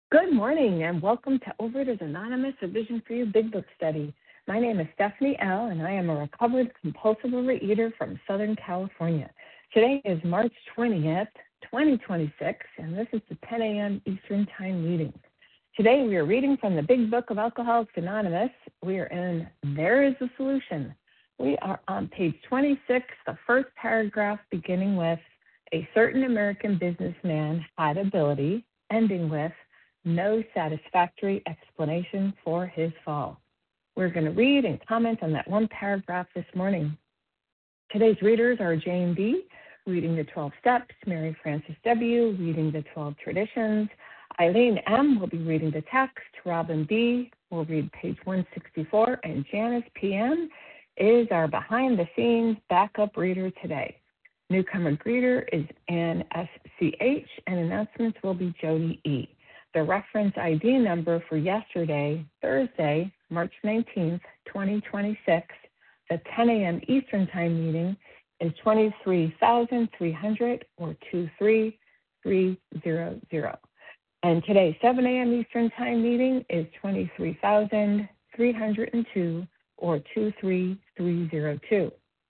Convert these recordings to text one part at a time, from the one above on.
Good morning and welcome to Overeaters Anonymous, a Vision for You Big Book Study. My name is Stephanie L. and I am a recovered compulsive overeater from Southern California. Today is March 20th, 2026, and this is the 10 a.m. Eastern Time reading. Today we are reading from the Big Book of Alcoholics Anonymous. We are in There is a Solution. We are on page 26, the first paragraph beginning with, a certain American businessman had ability, ending with, no satisfactory explanation for his fall. We're going to read and comment on that one paragraph this morning. Today's readers are Jane B., reading the 12 Steps, Mary Frances W., reading the 12 Traditions, Eileen M. will be reading the text, Robin B. will read page 164, and Janice P.M. is our behind-the-scenes backup reader today. Newcomer greeter is Ann S.C.H., and announcements will be Jody E. The reference ID number for yesterday, Thursday, March 19th, 2026, the 10 a.m. Eastern Time meeting is 23,300 or 23300. And today's 7 a.m. Eastern Time meeting is 23,302 or 23302.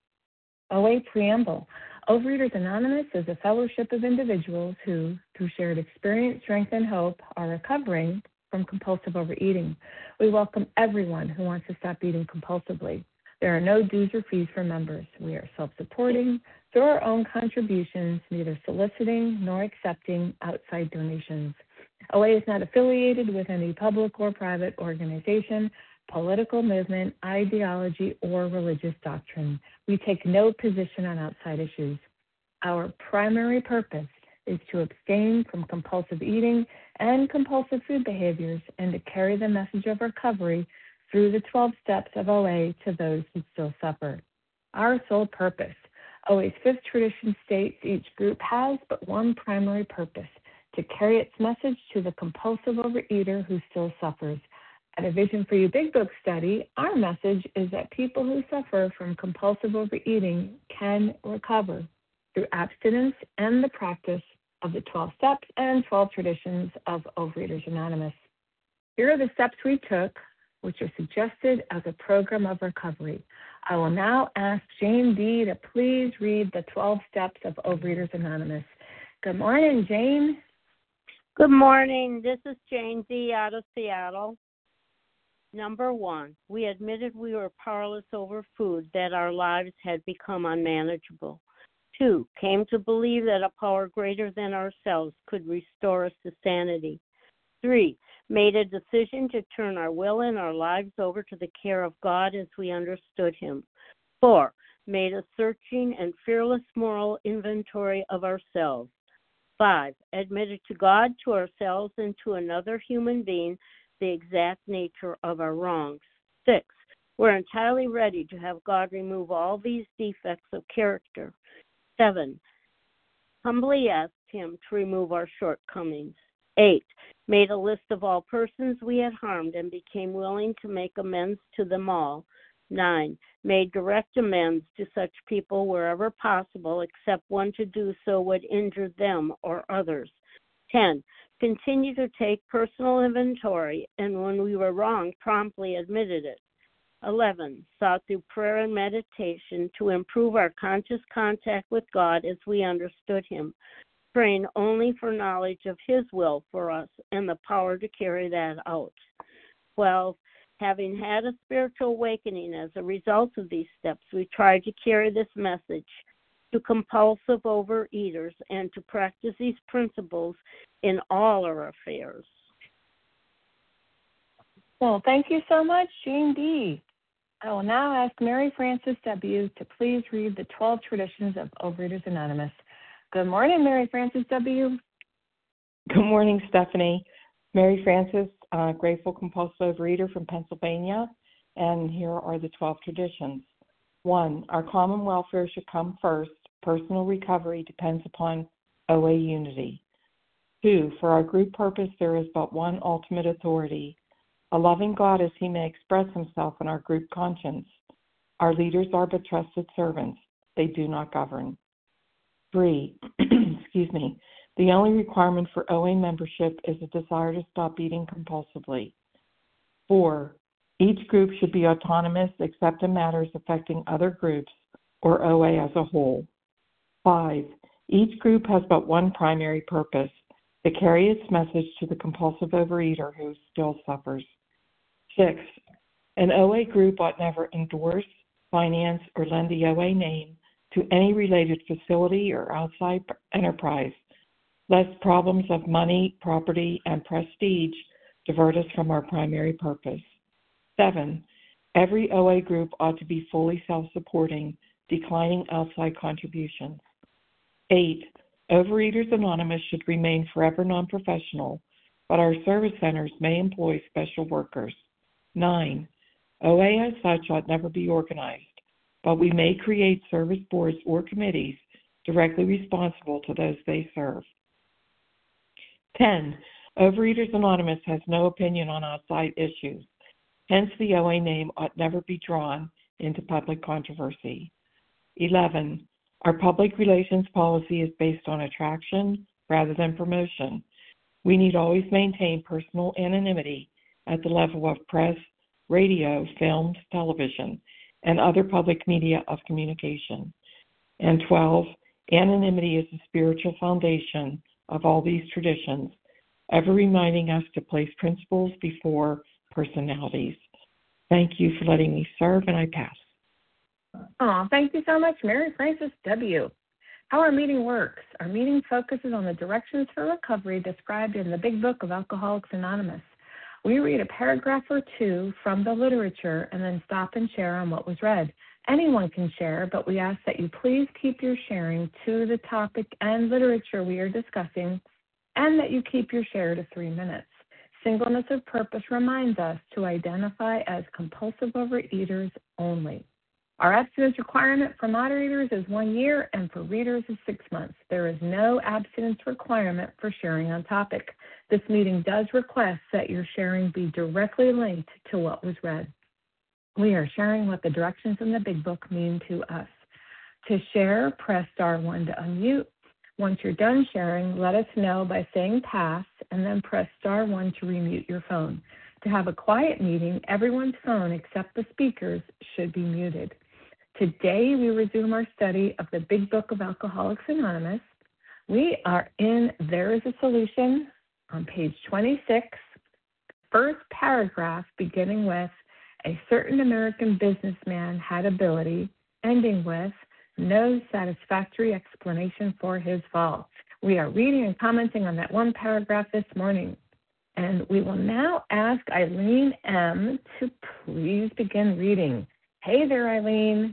OA Preamble. Overeaters Anonymous is a fellowship of individuals who, through shared experience, strength, and hope, are recovering from compulsive overeating. We welcome everyone who wants to stop eating compulsively. There are no dues or fees for members. We are self-supporting through our own contributions, neither soliciting nor accepting outside donations. OA is not affiliated with any public or private organization, political movement, ideology, or religious doctrine. We take no position on outside issues. Our primary purpose is to abstain from compulsive eating and compulsive food behaviors and to carry the message of recovery through the 12 steps of OA to those who still suffer. Our sole purpose. OA's fifth tradition states each group has but one primary purpose, to carry its message to the compulsive overeater who still suffers. At a Vision for You Big Book Study, our message is that people who suffer from compulsive overeating can recover through abstinence and the practice of the 12 steps and 12 traditions of Overeaters Anonymous. Here are the steps we took, which are suggested as a program of recovery. I will now ask Jane D. to please read the 12 steps of Overeaters Anonymous. Good morning, Jane. Good morning. This is Jane D. out of Seattle. Number 1, we admitted we were powerless over food, that our lives had become unmanageable. 2, came to believe that a power greater than ourselves could restore us to sanity. 3, made a decision to turn our will and our lives over to the care of God as we understood Him. 4, made a searching and fearless moral inventory of ourselves. 5, admitted to God, to ourselves, and to another human being the exact nature of our wrongs. 6, we're entirely ready to have God remove all these defects of character. 7, humbly asked Him to remove our shortcomings. 8, made a list of all persons we had harmed and became willing to make amends to them all. 9, made direct amends to such people wherever possible, except when to do so would injure them or others. 10, continue to take personal inventory, and when we were wrong, promptly admitted it. 11, sought through prayer and meditation to improve our conscious contact with God as we understood Him, praying only for knowledge of His will for us and the power to carry that out. 12, having had a spiritual awakening as a result of these steps, we tried to carry this message to compulsive overeaters and to practice these principles in all our affairs. Well, thank you so much, Jane D. I will now ask Mary Frances W. to please read the 12 Traditions of Overeaters Anonymous. Good morning, Mary Frances W. Good morning, Stephanie. Mary Frances, grateful compulsive overeater from Pennsylvania, and here are the 12 traditions. 1, our common welfare should come first. Personal recovery depends upon OA unity. 2, for our group purpose, there is but one ultimate authority, a loving God as He may express Himself in our group conscience. Our leaders are but trusted servants. They do not govern. 3, The only requirement for OA membership is a desire to stop eating compulsively. 4. Each group should be autonomous except in matters affecting other groups or OA as a whole. 5. Each group has but one primary purpose, to carry its message to the compulsive overeater who still suffers. 6. An OA group ought never endorse, finance, or lend the OA name to any related facility or outside enterprise, lest problems of money, property, and prestige divert us from our primary purpose. 7. Every OA group ought to be fully self-supporting, declining outside contributions. 8. Overeaters Anonymous should remain forever non-professional, but our service centers may employ special workers. 9. OA as such ought never be organized, but we may create service boards or committees directly responsible to those they serve. 10. Overeaters Anonymous has no opinion on outside issues. Hence, the OA name ought never be drawn into public controversy. 11. Our public relations policy is based on attraction rather than promotion. We need always maintain personal anonymity at the level of press, radio, films, television, and other public media of communication. And 12. Anonymity is the spiritual foundation of all these traditions, ever reminding us to place principles before personalities. Thank you for letting me serve, and I pass. Oh, thank you so much, Mary Frances W. How our meeting works. Our meeting focuses on the directions for recovery described in the Big Book of Alcoholics Anonymous. We read a paragraph or two from the literature and then stop and share on what was read. Anyone can share, but we ask that you please keep your sharing to the topic and literature we are discussing, and that you keep your share to 3 minutes. Singleness of purpose reminds us to identify as compulsive overeaters only. Our abstinence requirement for moderators is 1 year, and for readers is 6 months. There is no abstinence requirement for sharing on topic. This meeting does request that your sharing be directly linked to what was read. We are sharing what the directions in the Big Book mean to us. To share, press *1 to unmute. Once you're done sharing, let us know by saying pass, and then press *1 to remute your phone. To have a quiet meeting, everyone's phone except the speaker's should be muted. Today, we resume our study of the Big Book of Alcoholics Anonymous. We are in There is a Solution on page 26, first paragraph beginning with, a certain American businessman had ability, ending with, no satisfactory explanation for his fall. We are reading and commenting on that one paragraph this morning. And we will now ask Eileen M. to please begin reading. Hey there, Eileen.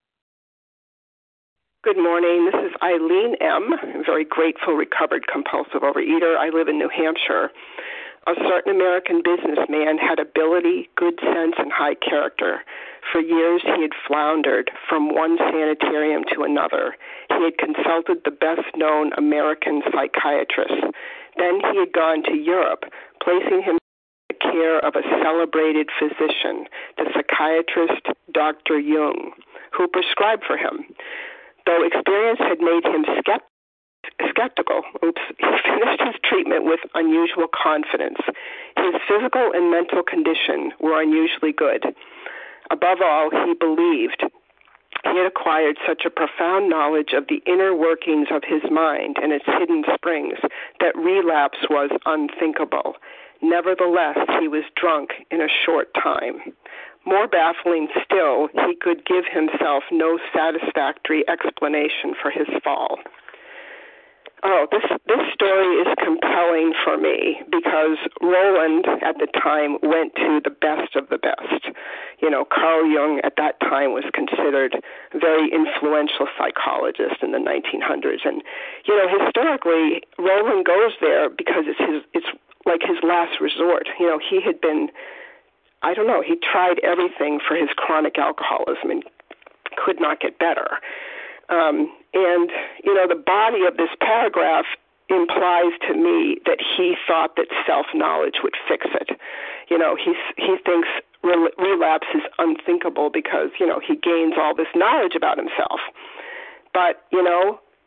Good morning. This is Eileen M., a very grateful, recovered, compulsive overeater. I live in New Hampshire. A certain American businessman had ability, good sense, and high character. For years, he had floundered from one sanitarium to another. He had consulted the best-known American psychiatrists. Then he had gone to Europe, placing him in the care of a celebrated physician, the psychiatrist Dr. Jung, who prescribed for him. Though experience had made him skeptical, he finished his treatment with unusual confidence. His physical and mental condition were unusually good. Above all, he believed he had acquired such a profound knowledge of the inner workings of his mind and its hidden springs that relapse was unthinkable. Nevertheless, he was drunk in a short time. More baffling still, he could give himself no satisfactory explanation for his fall. Oh, this story is compelling for me because Roland at the time went to the best of the best. You know, Carl Jung at that time was considered a very influential psychologist in the 1900s. And, you know, historically, Roland goes there because it's like his last resort. You know, he had been, he tried everything for his chronic alcoholism and could not get better. And, you know, the body of this paragraph implies to me that he thought that self-knowledge would fix it. You know, he thinks relapse is unthinkable because, you know, he gains all this knowledge about himself. But, you know,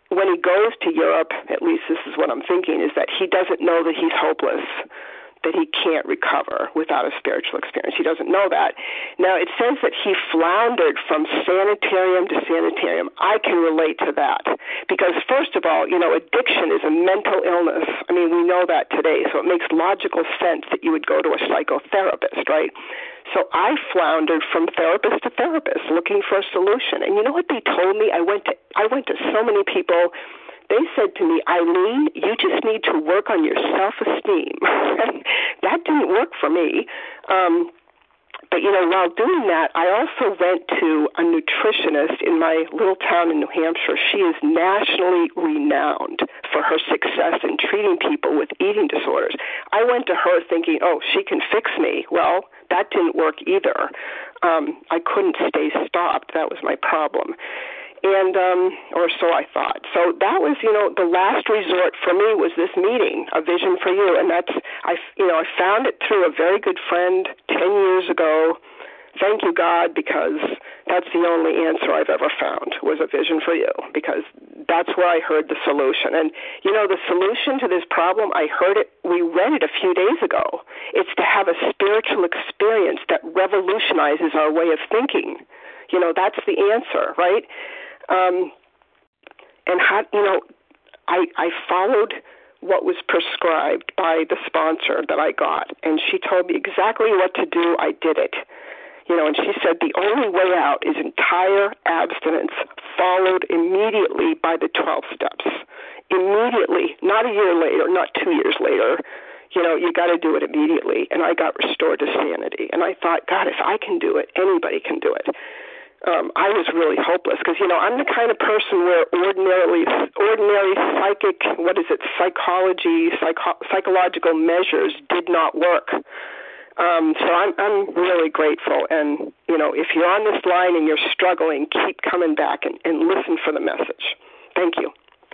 when he goes to Europe, at least this is what I'm thinking, is that he doesn't know that he's hopeless, that he can't recover without a spiritual experience. He doesn't know that. Now, it says that he floundered from sanitarium to sanitarium. I can relate to that because, first of all, addiction is a mental illness. I mean, we know that today, so it makes logical sense that you would go to a psychotherapist, right? So I floundered from therapist to therapist looking for a solution. And you know what they told me? I went to so many people. They said to me, Eileen, you just need to work on your self-esteem. That didn't work for me. But, while doing that, I also went to a nutritionist in my little town in New Hampshire. She is nationally renowned for her success in treating people with eating disorders. I went to her thinking, oh, she can fix me. Well, that didn't work either. I couldn't stay stopped. That was my problem. And, or so I thought. So that was, the last resort for me was this meeting, A Vision for You. And I found it through a very good friend 10 years ago. Thank you, God, because that's the only answer I've ever found was A Vision for You, because that's where I heard the solution. And, the solution to this problem, we read it a few days ago. It's to have a spiritual experience that revolutionizes our way of thinking. That's the answer, right? And how, I followed what was prescribed by the sponsor that I got, and she told me exactly what to do. I did it. And she said the only way out is entire abstinence, followed immediately by the 12 steps. Immediately, not a year later, not 2 years later. You got to do it immediately. And I got restored to sanity. And I thought, God, if I can do it, anybody can do it. I was really hopeless because, I'm the kind of person where ordinary psychological measures did not work. So I'm really grateful. And, if you're on this line and you're struggling, keep coming back and listen for the message. Thank you.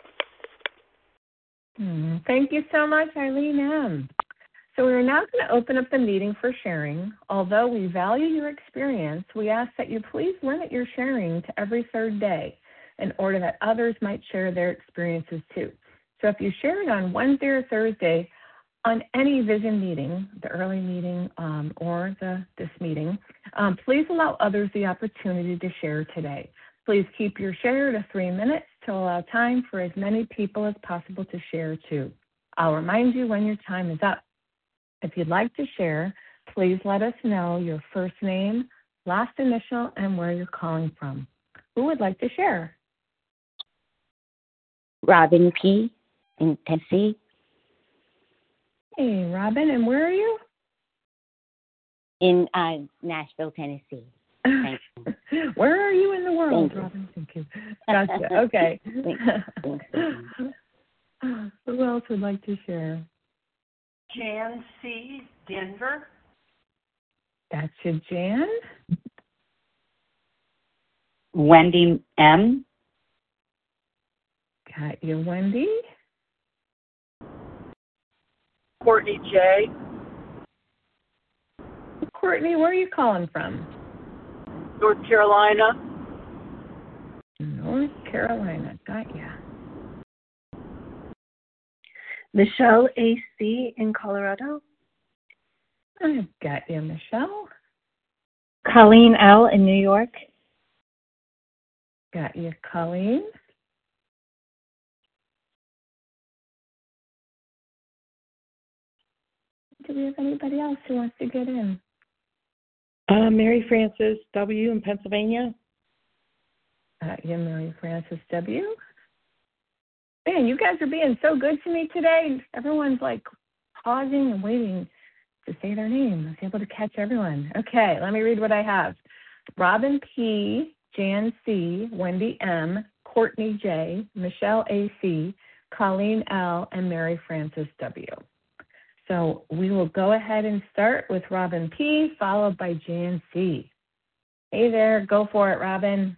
Thank you so much, Eileen M. So we are now going to open up the meeting for sharing. Although we value your experience, we ask that you please limit your sharing to every third day in order that others might share their experiences too. So if you share it on Wednesday or Thursday on any Vision meeting, the early meeting or this meeting, please allow others the opportunity to share today. Please keep your share to 3 minutes to allow time for as many people as possible to share too. I'll remind you when your time is up. If you'd like to share, please let us know your first name, last initial, and where you're calling from. Who would like to share? Robin P. in Tennessee. Hey, Robin, and where are you? In Nashville, Tennessee. Thank you. Where are you in the world, Thank you. Robin? Thank you. Gotcha. Okay. Thanks. Who else would like to share? Jan C., Denver. That's you, Jan. Wendy M. Got you, Wendy. Courtney J. Courtney, where are you calling from? North Carolina. North Carolina. Got ya. Michelle A.C. in Colorado. I've got you, Michelle. Colleen L. in New York. Got you, Colleen. Do we have anybody else who wants to get in? Mary Frances W. in Pennsylvania. Got you, Mary Frances W. Man, you guys are being so good to me today. Everyone's like pausing and waiting to say their name. I was able to catch everyone. Okay, let me read what I have. Robin P., Jan C., Wendy M., Courtney J., Michelle A.C., Colleen L., and Mary Frances W. So we will go ahead and start with Robin P., followed by Jan C. Hey there, go for it, Robin.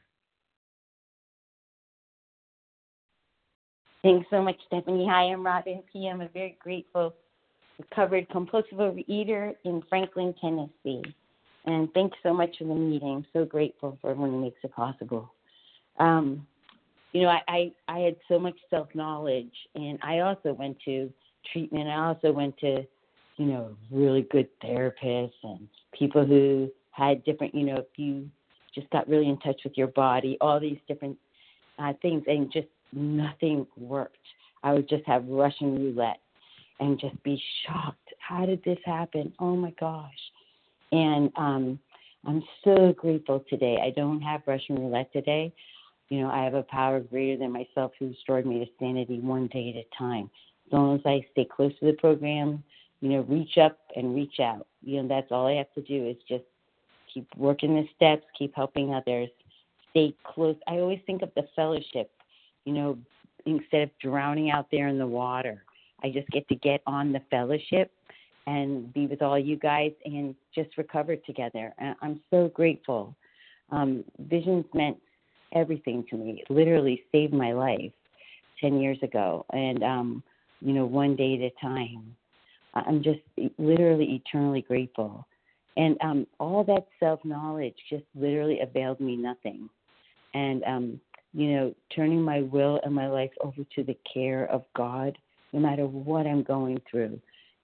Thanks so much, Stephanie. Hi, I'm Robin P. I'm a very grateful, recovered compulsive overeater in Franklin, Tennessee. And thanks so much for the meeting. So grateful for everyone who makes it possible. I had so much self-knowledge, and I also went to treatment. I also went to, really good therapists and people who had different, if you just got really in touch with your body, all these different things, and just nothing worked. I would just have Russian roulette and just be shocked. How did this happen? Oh, my gosh. And I'm so grateful today. I don't have Russian roulette today. I have a power greater than myself who restored me to sanity one day at a time. As long as I stay close to the program, reach up and reach out. That's all I have to do is just keep working the steps, keep helping others, stay close. I always think of the fellowship, instead of drowning out there in the water. I just get to get on the fellowship and be with all you guys and just recover together. I'm so grateful. Visions meant everything to me. It literally saved my life 10 years ago. And, one day at a time. I'm just literally eternally grateful. And all that self-knowledge just literally availed me nothing. And, turning my will and my life over to the care of God, no matter what I'm going through.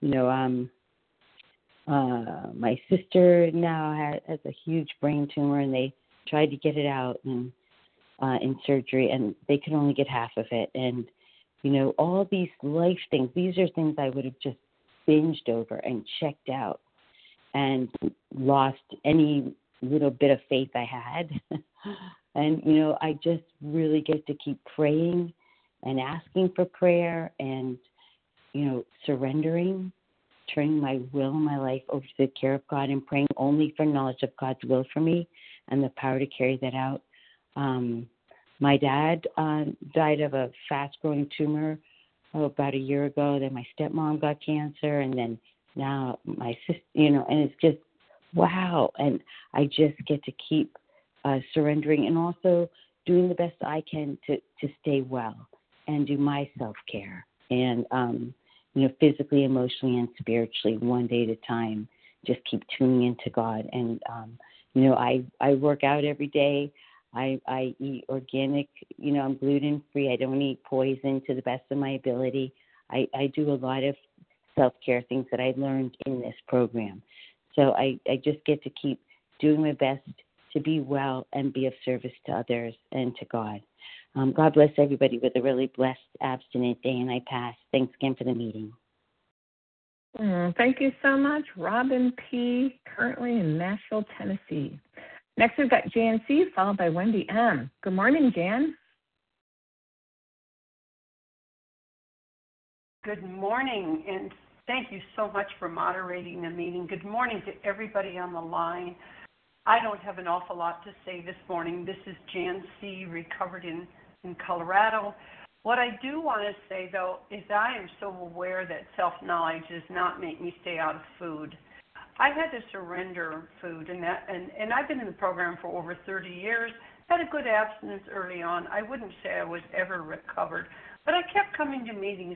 My sister now has a huge brain tumor, and they tried to get it out in surgery, and they could only get half of it. And, all these life things, these are things I would have just binged over and checked out and lost any little bit of faith I had. And, I just really get to keep praying and asking for prayer and, surrendering, turning my will and my life over to the care of God and praying only for knowledge of God's will for me and the power to carry that out. My dad died of a fast-growing tumor about a year ago. Then my stepmom got cancer, and then now my sister, and it's just, wow. And I just get to keep surrendering and also doing the best I can to stay well and do my self-care and, physically, emotionally, and spiritually, one day at a time, just keep tuning into God. And, I work out every day. I eat organic, I'm gluten-free. I don't eat poison to the best of my ability. I do a lot of self-care things that I learned in this program. So I just get to keep doing my best to be well and be of service to others and to God. God bless everybody with a really blessed, abstinent day, and I pass. Thanks again for the meeting. Thank you so much, Robin P., currently in Nashville, Tennessee. Next, we've got Jan C., followed by Wendy M. Good morning, Jan. Good morning, and thank you so much for moderating the meeting. Good morning to everybody on the line. I don't have an awful lot to say this morning. This is Jan C., recovered in Colorado. What I do want to say, though, is I am so aware that self-knowledge does not make me stay out of food. I had to surrender food, and I've been in the program for over 30 years, had a good abstinence early on. I wouldn't say I was ever recovered, but I kept coming to meetings.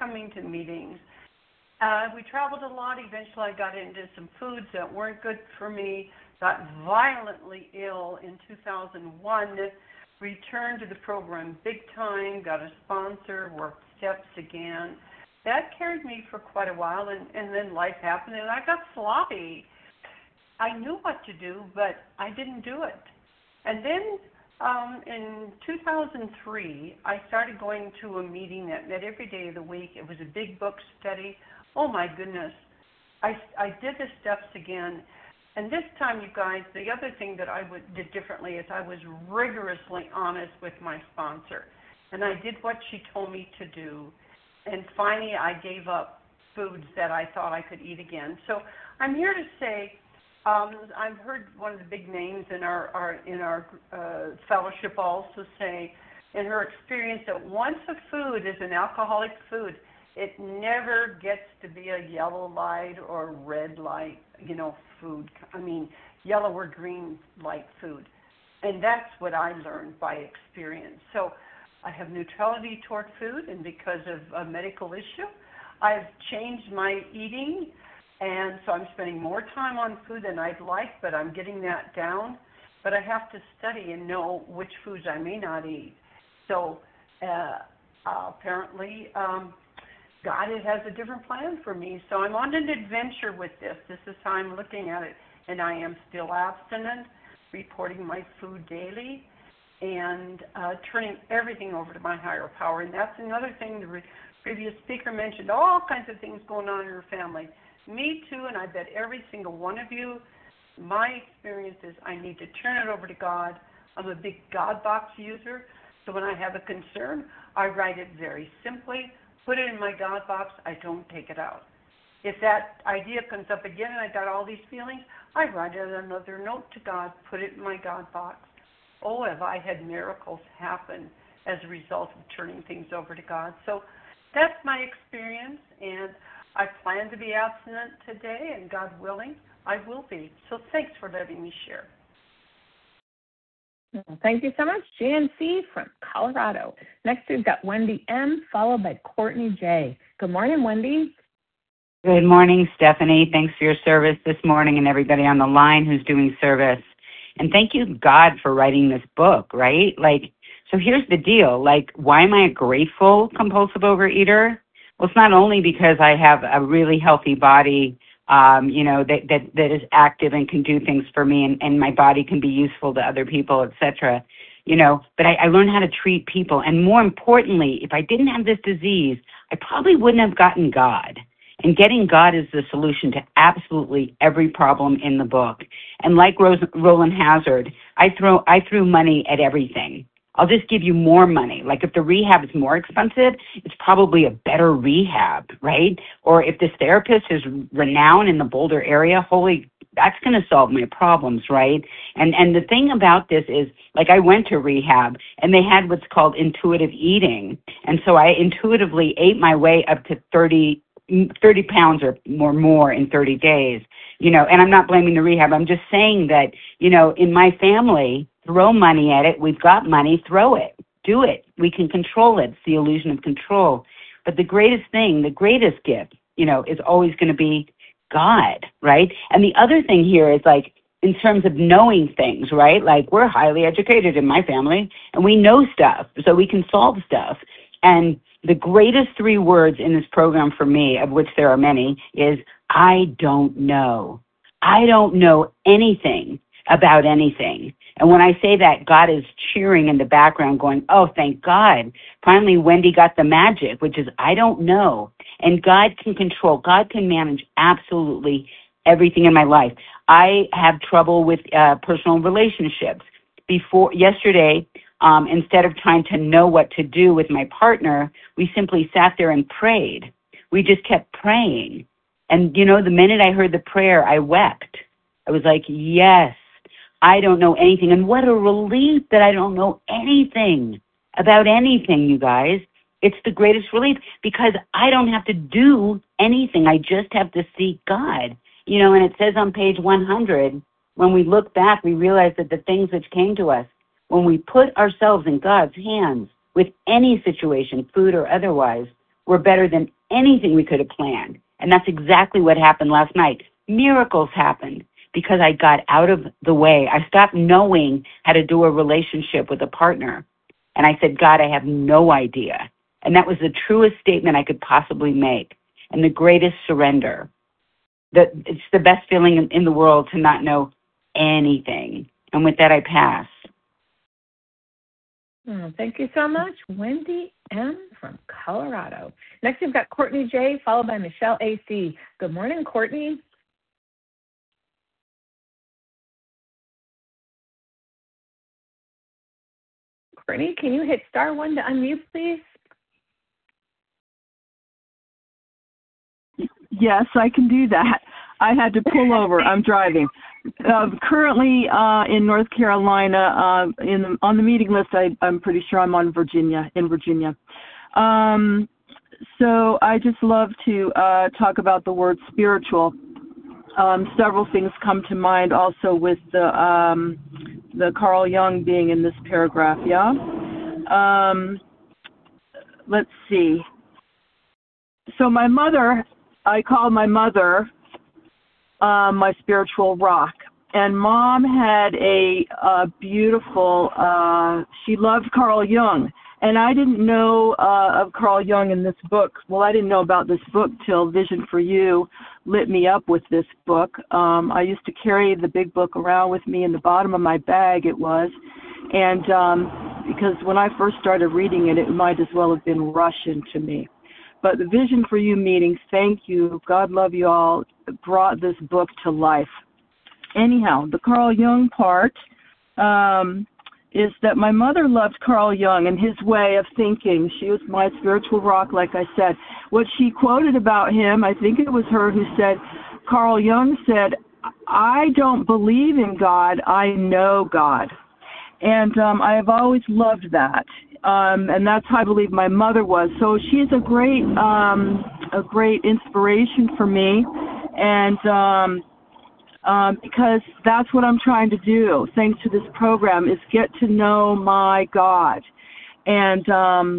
We traveled a lot. Eventually, I got into some foods that weren't good for me, got violently ill in 2001, returned to the program big time, got a sponsor, worked steps again. That carried me for quite a while, and then life happened, and I got sloppy. I knew what to do, but I didn't do it. And then in 2003, I started going to a meeting that met every day of the week. It was a big book study. Oh, my goodness. I did the steps again. And this time, you guys, the other thing that I did differently is I was rigorously honest with my sponsor. And I did what she told me to do. And finally, I gave up foods that I thought I could eat again. So I'm here to say, I've heard one of the big names in our fellowship also say, in her experience, that once a food is an alcoholic food, it never gets to be a yellow light or red light, food. I mean, yellow or green light food. And that's what I learned by experience. So I have neutrality toward food, and because of a medical issue, I've changed my eating, and so I'm spending more time on food than I'd like, but I'm getting that down. But I have to study and know which foods I may not eat. So apparently God has a different plan for me. So I'm on an adventure with this. This is how I'm looking at it. And I am still abstinent, reporting my food daily, and turning everything over to my higher power. And that's another thing the previous speaker mentioned, all kinds of things going on in your family. Me too, and I bet every single one of you. My experience is I need to turn it over to God. I'm a big God box user, so when I have a concern, I write it very simply, put it in my God box, I don't take it out. If that idea comes up again and I got all these feelings, I write another note to God, put it in my God box. Oh, have I had miracles happen as a result of turning things over to God. So that's my experience, and I plan to be abstinent today, and God willing, I will be. So thanks for letting me share. Thank you so much, Jan C. from Colorado. Next, we've got Wendy M., followed by Courtney J. Good morning, Wendy. Good morning, Stephanie. Thanks for your service this morning and everybody on the line who's doing service. And thank you, God, for writing this book, right? So here's the deal. Why am I a grateful compulsive overeater? Well, it's not only because I have a really healthy body, that is active and can do things for me, and my body can be useful to other people, etc. But I learned how to treat people. And more importantly, if I didn't have this disease, I probably wouldn't have gotten God. And getting God is the solution to absolutely every problem in the book. And like Roland Hazard, I threw money at everything. I'll just give you more money. If the rehab is more expensive, it's probably a better rehab, right? Or if this therapist is renowned in the Boulder area, that's going to solve my problems, right? And the thing about this is, I went to rehab, and they had what's called intuitive eating. And so I intuitively ate my way up to 30 pounds or more in 30 days, and I'm not blaming the rehab. I'm just saying that, in my family, throw money at it. We've got money, throw it, do it. We can control it. It's the illusion of control. But the greatest thing, the greatest gift, is always going to be God, right? And the other thing here is in terms of knowing things, right? We're highly educated in my family, and we know stuff, so we can solve stuff. And the greatest 3 words in this program for me, of which there are many, is I don't know. I don't know anything about anything. And when I say that, God is cheering in the background going, oh, thank God. Finally, Wendy got the magic, which is I don't know. And God can control. God can manage absolutely everything in my life. I have trouble with personal relationships. Yesterday, instead of trying to know what to do with my partner, we simply sat there and prayed. We just kept praying. And, the minute I heard the prayer, I wept. I was like, yes, I don't know anything. And what a relief that I don't know anything about anything, you guys. It's the greatest relief because I don't have to do anything. I just have to seek God. And it says on page 100, when we look back, we realize that the things which came to us, when we put ourselves in God's hands with any situation, food or otherwise, were better than anything we could have planned. And that's exactly what happened last night. Miracles happened because I got out of the way. I stopped knowing how to do a relationship with a partner. And I said, God, I have no idea. And that was the truest statement I could possibly make and the greatest surrender. It's the best feeling in the world to not know anything. And with that, I pass. Oh, thank you so much, Wendy M. from Colorado. Next, we've got Courtney J., followed by Michelle A.C. Good morning, Courtney. Courtney, can you hit *1 to unmute, please? Yes, I can do that. I had to pull over. I'm driving. Currently in North Carolina, on the meeting list, I'm pretty sure I'm in Virginia. So I just love to talk about the word spiritual. Several things come to mind also with the Carl Jung being in this paragraph, yeah? Let's see. So my mother, I call my mother my spiritual rock. And Mom had a beautiful, she loved Carl Jung. And I didn't know of Carl Jung in this book. Well, I didn't know about this book till Vision for You lit me up with this book. I used to carry the big book around with me in the bottom of my bag, it was. And because when I first started reading it, it might as well have been Russian to me. But the Vision for You meeting, thank you, God love you all, brought this book to life. Anyhow, the Carl Jung part is that my mother loved Carl Jung and his way of thinking. She was my spiritual rock, like I said. What she quoted about him, I think it was her who said, Carl Jung said, I don't believe in God, I know God. And I have always loved that. And that's how I believe my mother was. So she's a great inspiration for me. And because that's what I'm trying to do, thanks to this program, is get to know my God. And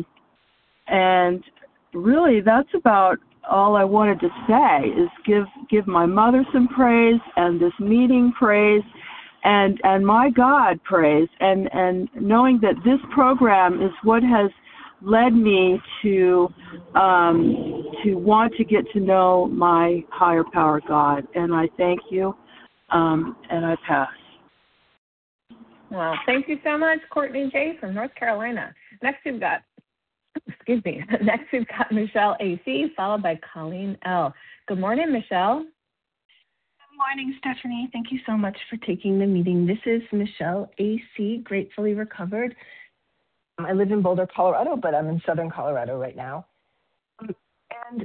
really that's about all I wanted to say, is give my mother some praise and this meeting praise and my God praise, and knowing that this program is what has led me to want to get to know my higher power God. And I thank you. And I pass. Well, thank you so much, Courtney J. from North Carolina. Next we've got Michelle A.C., followed by Colleen L. Good morning, Michelle. Good morning, Stephanie. Thank you so much for taking the meeting. This is Michelle A.C., gratefully recovered. I live in Boulder, Colorado, but I'm in southern Colorado right now. And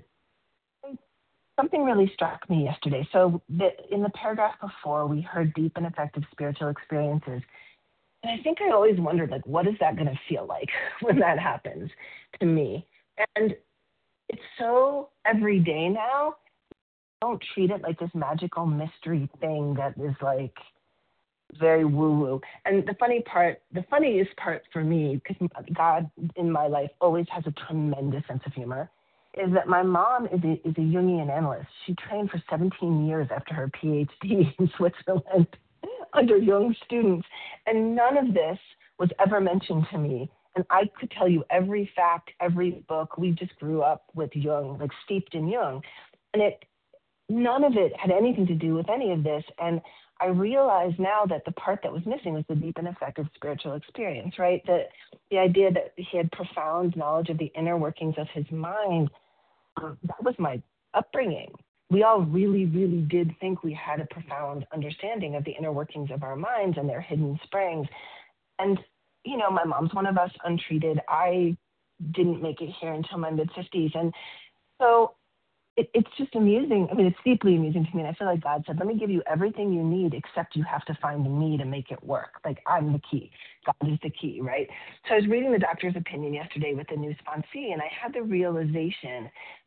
something really struck me yesterday. So in the paragraph before, we heard deep and effective spiritual experiences. And I think I always wondered, like, what is that going to feel like when that happens to me? And it's so everyday now. I don't treat it like this magical mystery thing that is like very woo-woo. And the funniest part for me, because God in my life always has a tremendous sense of humor, is that my mom is a Jungian analyst. She trained for 17 years after her PhD in Switzerland under Jung students. And none of this was ever mentioned to me. And I could tell you every fact, every book. We just grew up with Jung, like steeped in Jung. And none of it had anything to do with any of this. And I realize now that the part that was missing was the deep and effective spiritual experience, right? The idea that he had profound knowledge of the inner workings of his mind. That was my upbringing. We all really, really did think we had a profound understanding of the inner workings of our minds and their hidden springs. And, you know, my mom's one of us, untreated. I didn't make it here until my mid-50s. And so it's just amusing. I mean, it's deeply amusing to me. And I feel like God said, let me give you everything you need, except you have to find me to make it work. Like, I'm the key. God is the key, right? So I was reading the doctor's opinion yesterday with the new sponsee, and I had the realization,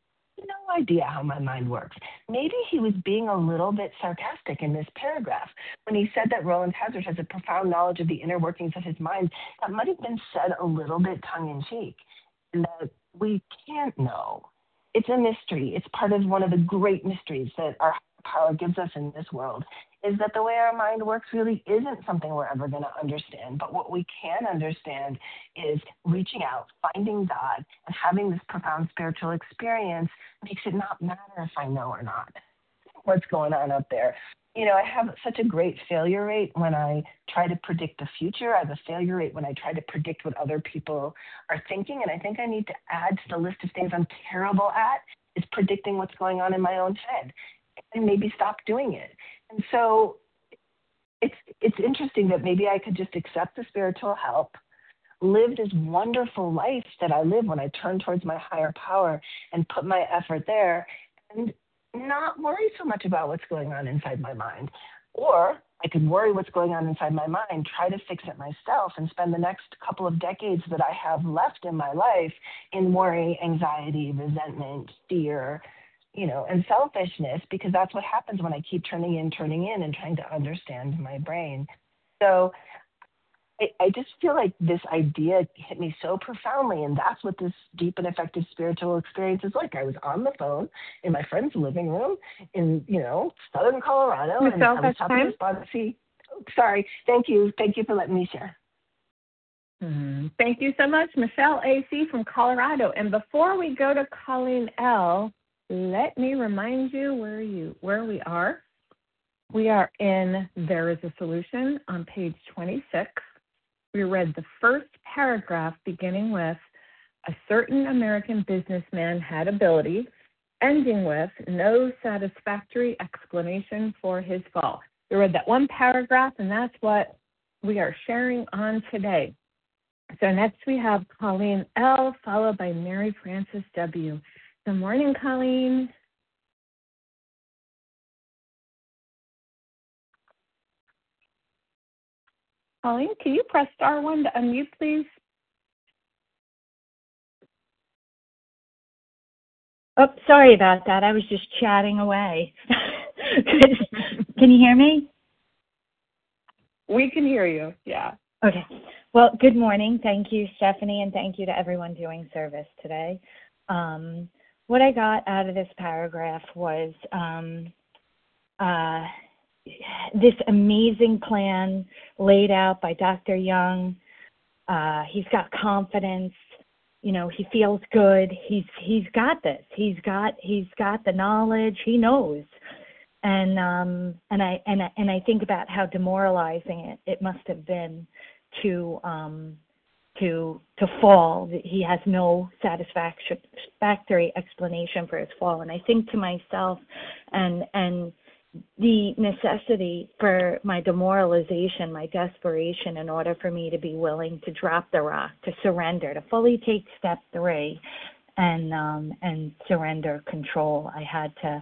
no idea how my mind works. Maybe he was being a little bit sarcastic in this paragraph when he said that Roland Hazard has a profound knowledge of the inner workings of his mind. That might have been said a little bit tongue-in-cheek, and that we can't know. It's a mystery. It's part of one of the great mysteries that our power gives us in this world, is that the way our mind works really isn't something we're ever going to understand. But what we can understand is reaching out, finding God, and having this profound spiritual experience makes it not matter if I know or not what's going on up there. You know, I have such a great failure rate when I try to predict the future. I have a failure rate when I try to predict what other people are thinking. And I think I need to add to the list of things I'm terrible at is predicting what's going on in my own head, and maybe stop doing it. And so it's interesting that maybe I could just accept the spiritual help, live this wonderful life that I live when I turn towards my higher power and put my effort there, and not worry so much about what's going on inside my mind. Or I could worry what's going on inside my mind, try to fix it myself, and spend the next couple of decades that I have left in my life in worry, anxiety, resentment, fear, you know, and selfishness, because that's what happens when I keep turning in and trying to understand my brain. So I just feel like this idea hit me so profoundly, and that's what this deep and effective spiritual experience is like. I was on the phone in my friend's living room in, you know, southern Colorado, and I was talking to Sponsee. Sorry. Thank you. Thank you for letting me share. Thank you so much, Michelle A.C. from Colorado. And before we go to Colleen L., let me remind you where we are. We are in There is a Solution on page 26. We read the first paragraph beginning with, a certain American businessman had ability, ending with, no satisfactory explanation for his fall. We read that one paragraph, and that's what we are sharing on today. So next we have Colleen L., followed by Mary Frances W. Good morning, Colleen. Colleen, can you press star 1 to unmute, please? Oh, sorry about that. I was just chatting away. Can you hear me? We can hear you, yeah. Okay. Well, good morning. Thank you, Stephanie, and thank you to everyone doing service today. What I got out of this paragraph was this amazing plan laid out by Dr. Young. He's got confidence. You know, he feels good. He's got this. He's got the knowledge. He knows. And I think about how demoralizing it must have been to fall. He has no satisfactory explanation for his fall. And I think to myself, and the necessity for my demoralization, my desperation, in order for me to be willing to drop the rock, to surrender, to fully take step 3, and surrender control. I had to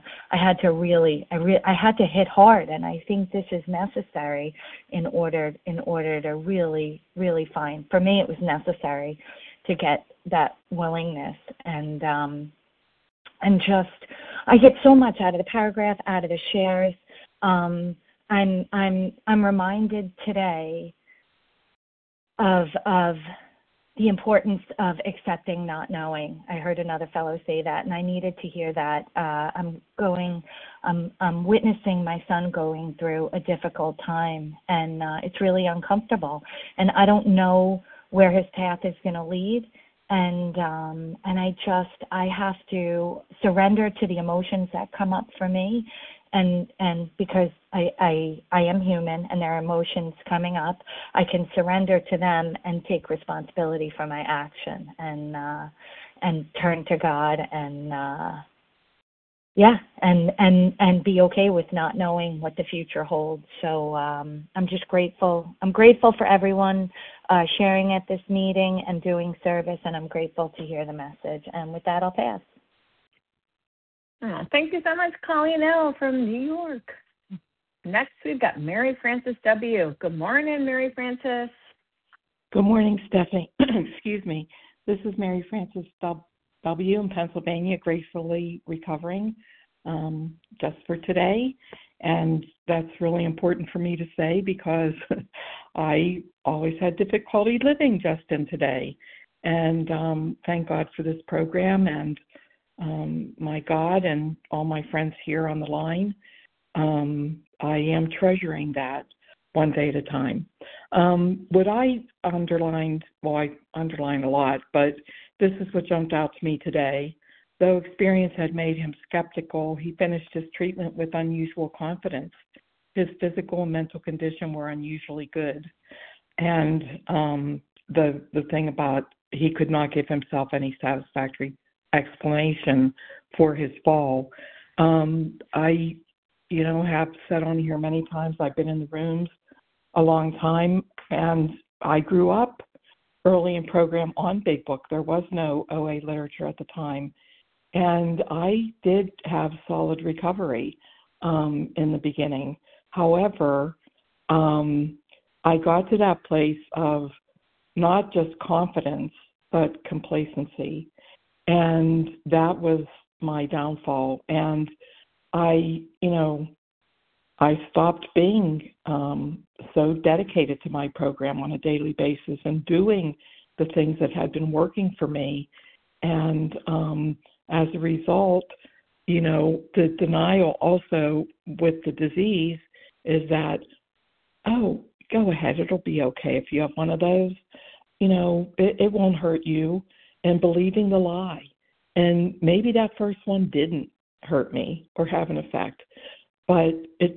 hit hard, and I think this is necessary in order to really, really find. For me, it was necessary to get that willingness, and just I get so much out of the paragraph, out of the shares. I'm reminded today of the importance of accepting not knowing. I heard another fellow say that, and I needed to hear that. I'm witnessing my son going through a difficult time, and it's really uncomfortable. And I don't know where his path is going to lead. And I have to surrender to the emotions that come up for me, and because I am human and there are emotions coming up, I can surrender to them and take responsibility for my action, and turn to God, and and be okay with not knowing what the future holds. So I'm just grateful. I'm grateful for everyone sharing at this meeting and doing service, and I'm grateful to hear the message. And with that, I'll pass. Thank you so much, Colleen L. from New York. Next, we've got Mary Frances W. Good morning, Mary Frances. Good morning, Stephanie. Excuse me. This is Mary Frances W. in Pennsylvania, gracefully recovering just for today. And that's really important for me to say because I always had difficulty living just in today. And thank God for this program and my God and all my friends here on the line. I am treasuring that one day at a time. What I underlined, well, I underlined a lot, but this is what jumped out to me today. Though experience had made him skeptical, he finished his treatment with unusual confidence. His physical and mental condition were unusually good. And the thing about he could not give himself any satisfactory explanation for his fall. I, have said on here many times, I've been in the rooms a long time, and I grew up early in program on Big Book. There was no OA literature at the time. And I did have solid recovery in the beginning. However, I got to that place of not just confidence, but complacency. And that was my downfall. And I stopped being so dedicated to my program on a daily basis and doing the things that had been working for me. And as a result, the denial also with the disease is that, oh, go ahead, it'll be okay if you have one of those. it won't hurt you, and believing the lie. And maybe that first one didn't hurt me or have an effect, but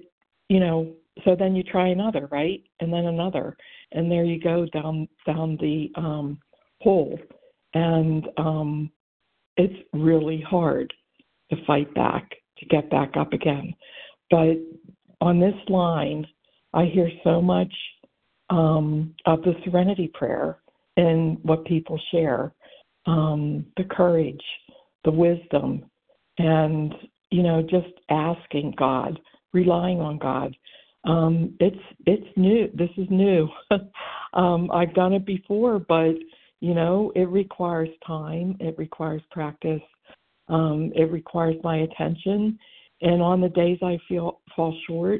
so then you try another, right? And then another, and there you go down the hole. And it's really hard to fight back, to get back up again. But on this line, I hear so much of the Serenity Prayer and what people share, the courage, the wisdom, and, just asking God, relying on God. It's new. This is new. I've done it before, but, it requires time. It requires practice. It requires my attention. And on the days I fall short,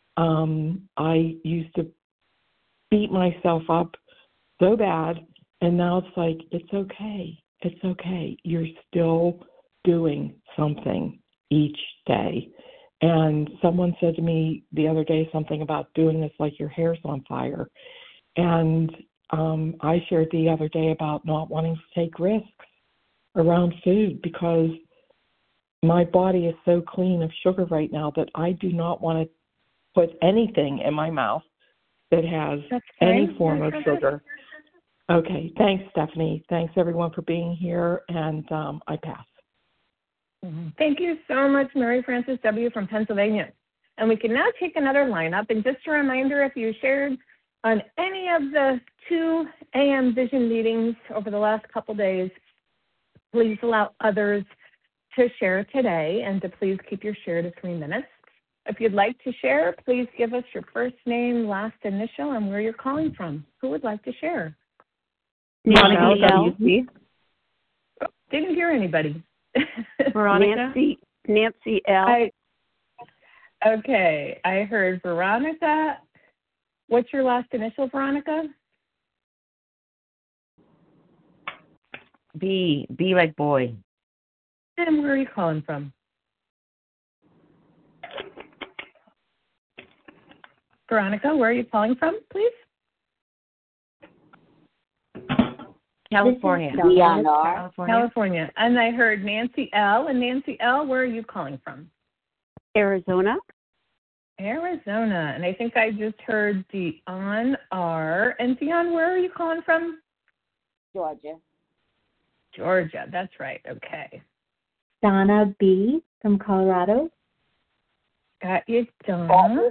I used to beat myself up so bad, and now it's like, it's okay. It's okay. You're still doing something each day. And someone said to me the other day something about doing this like your hair's on fire. And I shared the other day about not wanting to take risks around food because my body is so clean of sugar right now that I do not want to put anything in my mouth that has any form of sugar. Okay. Thanks, Stephanie. Thanks, everyone, for being here. And I pass. Thank you so much, Mary Frances W. from Pennsylvania. And we can now take another lineup. And just a reminder, if you shared on any of the 2 a.m. vision meetings over the last couple days, please allow others to share today and to please keep your share to 3 minutes. If you'd like to share, please give us your first name, last initial, and where you're calling from. Who would like to share? Monica L. Didn't hear anybody. Veronica? Nancy L. Okay, I heard Veronica. What's your last initial, Veronica? B like boy. And where are you calling from? Veronica, where are you calling from, please? California. California. And I heard Nancy L. And Nancy L., where are you calling from? Arizona. Arizona. And I think I just heard Dion R. And Dion, where are you calling from? Georgia. Georgia. That's right. Okay. Donna B. from Colorado. Got you, Donna.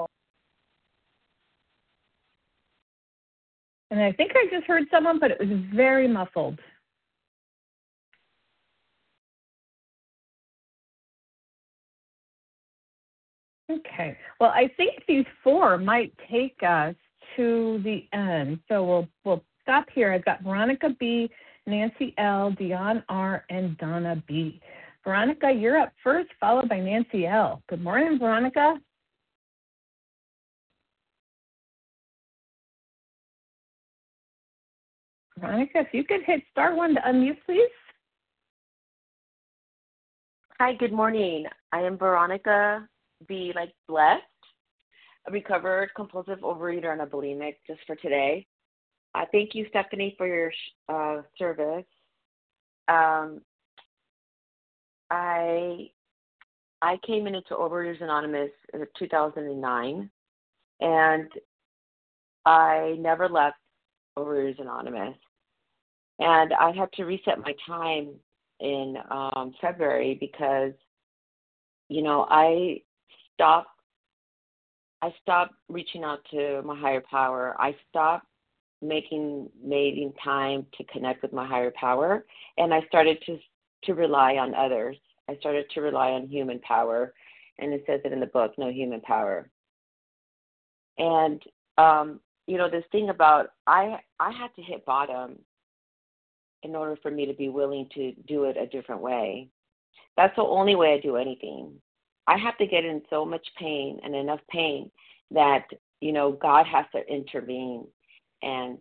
And I think I just heard someone, but it was very muffled. Okay. Well, I think these 4 might take us to the end. So we'll stop here. I've got Veronica B., Nancy L., Dion R., and Donna B. Veronica, you're up first, followed by Nancy L. Good morning, Veronica. Veronica, if you could hit *1 to unmute, please. Hi, good morning. I am Veronica B. like blessed, a recovered compulsive overeater and a bulimic just for today. Thank you, Stephanie, for your service. I came into Overeaters Anonymous in 2009, and I never left Overeaters Anonymous. And I had to reset my time in February because, I stopped reaching out to my higher power. I stopped making time to connect with my higher power, and I started to rely on others. I started to rely on human power, and it says it in the book, no human power. And this thing about I had to hit bottom in order for me to be willing to do it a different way. That's the only way I do anything. I have to get in so much pain and enough pain that, God has to intervene and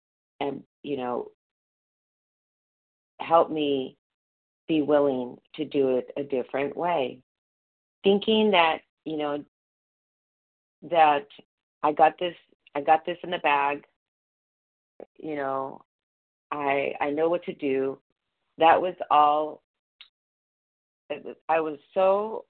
help me be willing to do it a different way. Thinking that, that I got this in the bag, you know, I know what to do. That was all. I was so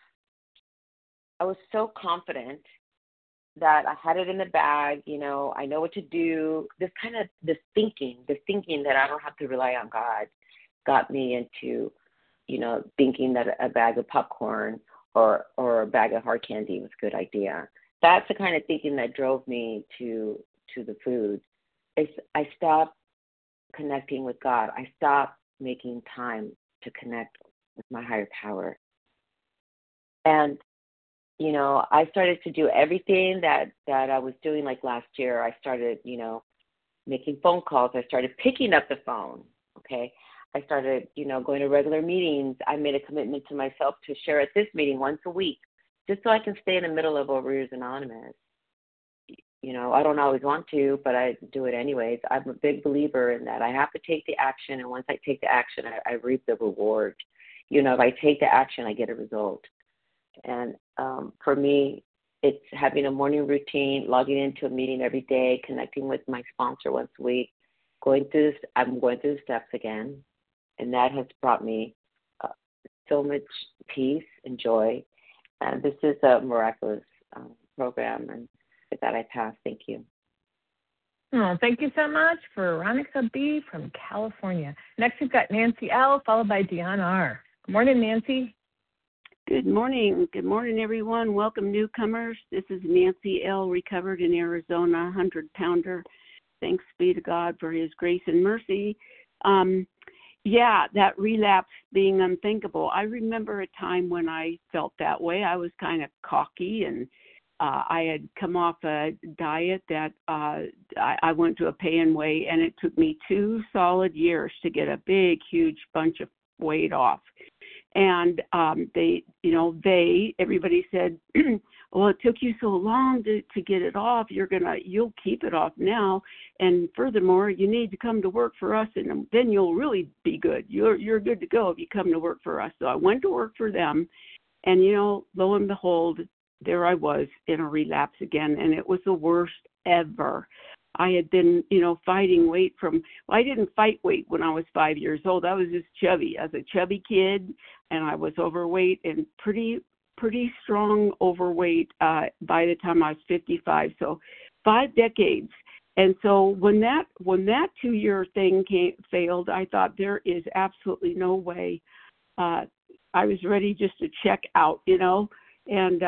confident that I had it in the bag. You know, I know what to do. This thinking that I don't have to rely on God got me into, you know, thinking that a bag of popcorn or a bag of hard candy was a good idea. That's the kind of thinking that drove me to the food. I stopped connecting with God. I stopped making time to connect with my higher power. And, you know, I started to do everything that I was doing. Like last year, I started, you know, making phone calls. I started picking up the phone, okay? I started, you know, going to regular meetings. I made a commitment to myself to share at this meeting once a week, just so I can stay in the middle of Overeaters Anonymous. You know, I don't always want to, but I do it anyways. I'm a big believer in that. I have to take the action, and once I take the action, I reap the reward. You know, if I take the action, I get a result. And for me, it's having a morning routine, logging into a meeting every day, connecting with my sponsor once a week, I'm going through the steps again, and that has brought me so much peace and joy. And this is a miraculous program, and with that, I pass. Thank you. Oh, thank you so much, Veronica B. from California. Next, we've got Nancy L., followed by Deanna R. Good morning, Nancy. Good morning. Good morning, everyone. Welcome, newcomers. This is Nancy L., recovered in Arizona, 100-pounder. Thanks be to God for his grace and mercy. That relapse being unthinkable. I remember a time when I felt that way. I was kind of cocky, and I had come off a diet that I went to a pay and weigh, and it took me 2 solid years to get a big, huge bunch of weight off. And everybody said, well, it took you so long to get it off. You'll keep it off now. And furthermore, you need to come to work for us, and then you'll really be good. You're good to go if you come to work for us. So I went to work for them, and, you know, lo and behold, there I was in a relapse again, and it was the worst ever. I had been, you know, fighting weight I didn't fight weight when I was 5 years old. I was just chubby. I was a chubby kid, and I was overweight and pretty strong overweight by the time I was 55. So 5 decades. And so when that 2-year thing failed, I thought there is absolutely no way. I was ready just to check out, you know, and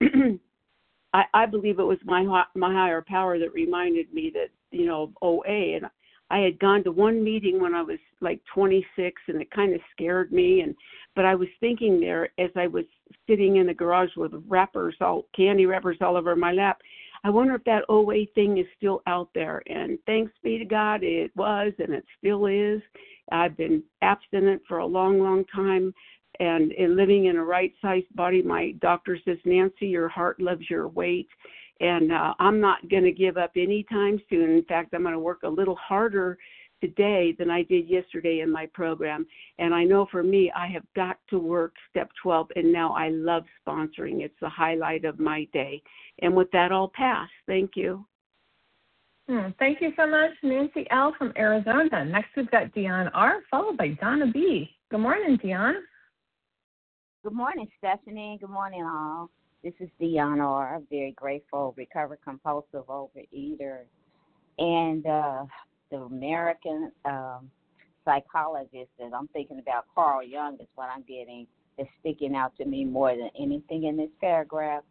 I believe it was my higher power that reminded me that, you know, of OA. And I had gone to one meeting when I was like 26, and it kind of scared me. But I was thinking there as I was sitting in the garage with candy wrappers all over my lap, I wonder if that OA thing is still out there. And thanks be to God, it was, and it still is. I've been abstinent for a long, long time. And in living in a right-sized body, my doctor says, Nancy, your heart loves your weight. And I'm not going to give up anytime soon. In fact, I'm going to work a little harder today than I did yesterday in my program. And I know for me, I have got to work step 12, and now I love sponsoring. It's the highlight of my day. And with that, I'll pass. Thank you. Thank you so much, Nancy L. from Arizona. Next, we've got Deanna R., followed by Donna B. Good morning, Deanna. Good morning, Stephanie. Good morning, all. This is Deanna R., very grateful, recovered compulsive overeater. And the American psychologist that I'm thinking about, Carl Jung, is what I'm getting, is sticking out to me more than anything in this paragraph,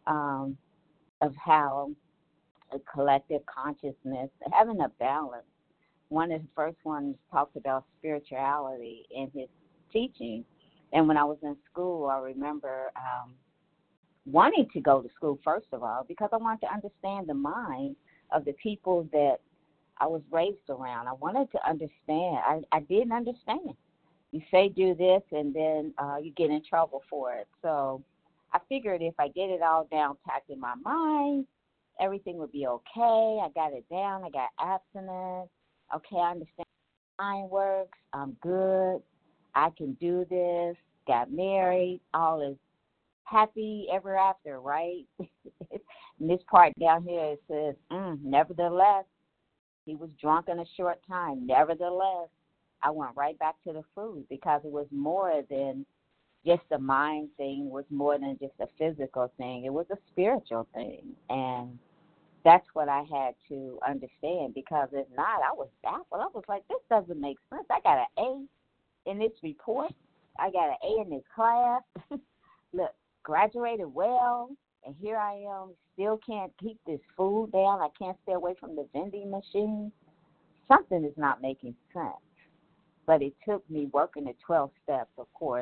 of how a collective consciousness, having a balance. One of the first ones talks about spirituality in his teaching. And when I was in school, I remember wanting to go to school, first of all, because I wanted to understand the mind of the people that I was raised around. I wanted to understand. I didn't understand. You say do this, and then you get in trouble for it. So I figured if I get it all down packed in my mind, everything would be okay. I got it down. I got abstinence. Okay, I understand how the mind works. I'm good. I can do this, got married, all is happy ever after, right? And this part down here, it says, nevertheless, He was drunk in a short time. Nevertheless, I went right back to the food because it was more than just a mind thing. It was more than just a physical thing. It was a spiritual thing. And that's what I had to understand, because if not, I was baffled. I was like, this doesn't make sense. I got an A in this report. I got an A in this class. Look, graduated well, and here I am, still can't keep this food down. I can't stay away from the vending machine. Something is not making sense. But it took me working the 12 steps, of course,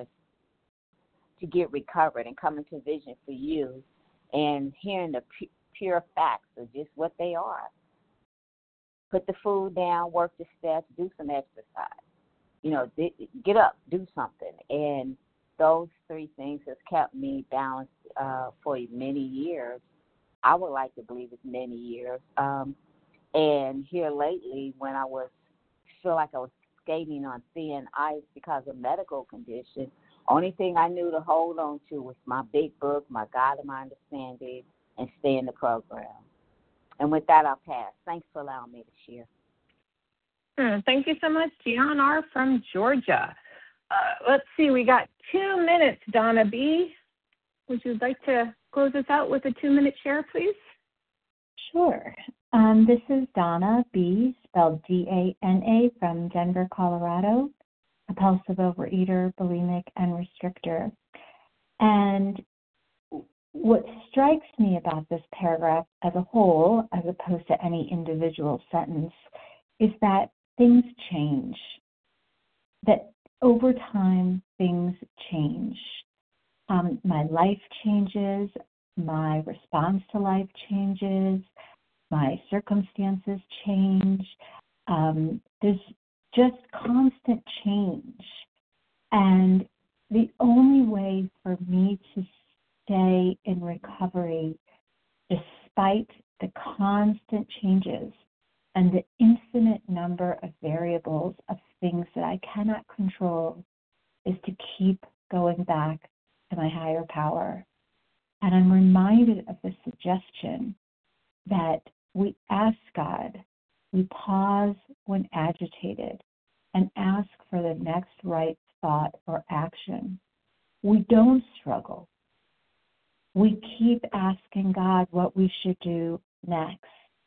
to get recovered and come into Vision for You and hearing the pure facts of just what they are. Put the food down, work the steps, do some exercise. You know, get up, do something. And those three things has kept me balanced for many years. I would like to believe it's many years. And here lately, when I feel like I was skating on thin ice because of medical condition, only thing I knew to hold on to was my big book, my God of My Understanding, and stay in the program. And with that, I'll pass. Thanks for allowing me to share. Thank you so much, Dion R. from Georgia. Let's see, we got 2 minutes, Donna B. Would you like to close us out with a 2-minute share, please? Sure. This is Donna B., spelled D-A-N-A, from Denver, Colorado, compulsive overeater, bulimic, and restrictor. And what strikes me about this paragraph as a whole, as opposed to any individual sentence, is that things change, that over time things change. My life changes, my response to life changes, my circumstances change. There's just constant change. And the only way for me to stay in recovery, despite the constant changes and the infinite number of variables of things that I cannot control, is to keep going back to my higher power. And I'm reminded of the suggestion that we ask God, we pause when agitated, and ask for the next right thought or action. We don't struggle. We keep asking God what we should do next.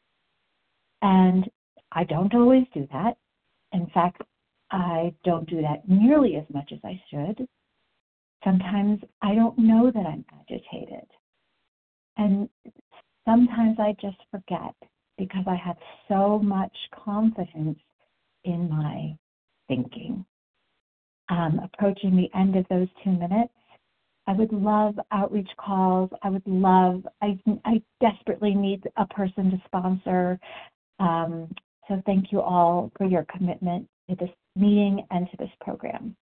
And I don't always do that. In fact, I don't do that nearly as much as I should. Sometimes I don't know that I'm agitated. And sometimes I just forget because I have so much confidence in my thinking. Approaching the end of those 2 minutes, I would love outreach calls. I desperately need a person to sponsor. So thank you all for your commitment to this meeting and to this program.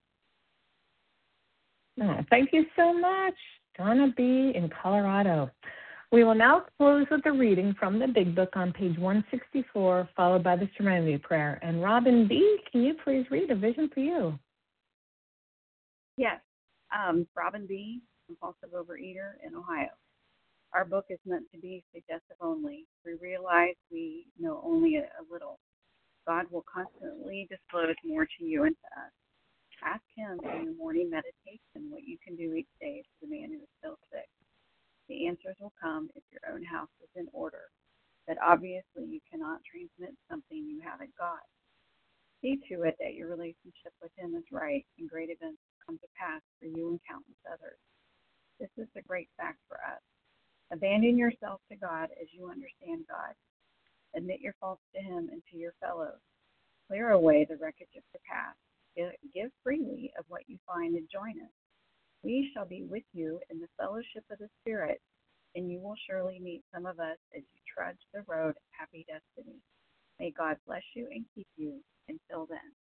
Thank you so much, Donna B. in Colorado. We will now close with a reading from the Big Book on page 164, followed by the Serenity Prayer. And Robin B., can you please read A Vision for You? Yes. Robin B., compulsive overeater in Ohio. Our book is meant to be suggestive only. We realize we know only a little. God will constantly disclose more to you and to us. Ask Him in your morning meditation what you can do each day for the man who is still sick. The answers will come if your own house is in order, but obviously you cannot transmit something you haven't got. See to it that your relationship with Him is right and great events come to pass for you and countless others. This is the great fact for us. Abandon yourself to God as you understand God. Admit your faults to Him and to your fellows. Clear away the wreckage of the past. Give freely of what you find and join us. We shall be with you in the fellowship of the Spirit, and you will surely meet some of us as you trudge the road of happy destiny. May God bless you and keep you until then.